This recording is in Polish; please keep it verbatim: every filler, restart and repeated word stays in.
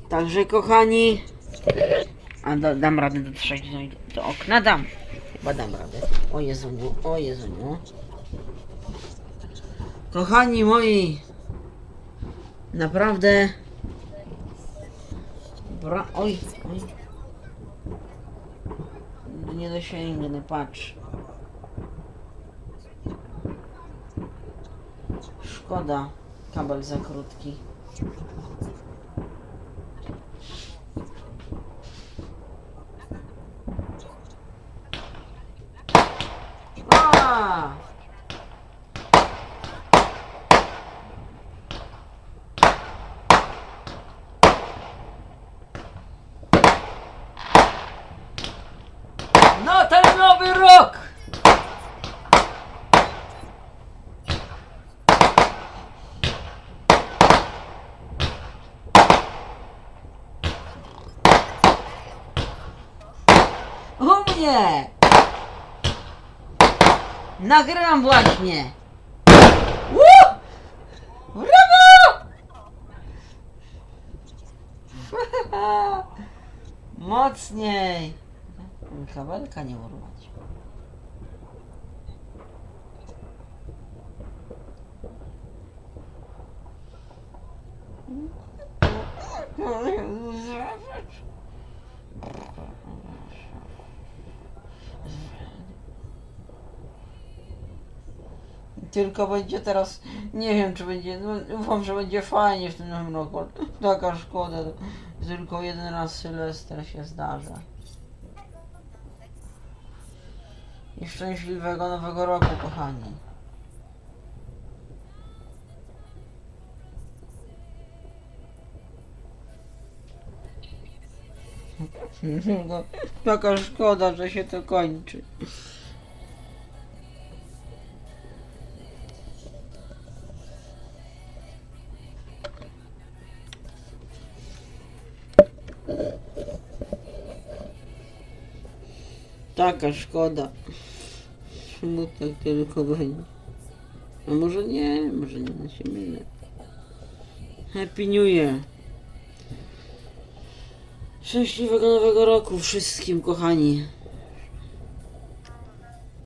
Także kochani, a da, dam radę dotrzeć do, do okna, dam. Chyba dam radę. O Jezuniu, o Jezuniu. Kochani moi, naprawdę. Bra oj, oj. Nie dosięgnę, patrz. Szkoda, kabel za krótki. A! No ten nowy rok! U mnie! Nagrywam właśnie! Woo! Brawo! Mocniej! Kabelka nie urwać. Tylko będzie teraz, nie wiem czy będzie, no ufam, że będzie fajnie w tym nowym roku. Taka szkoda, tylko jeden raz Sylwester się zdarza. I szczęśliwego nowego roku, kochani. No, taka szkoda, że się to kończy. Taka szkoda. Smutek tylko będzie. A może nie, może nie się mylę. Happy New Year. Szczęśliwego nowego roku wszystkim, kochani.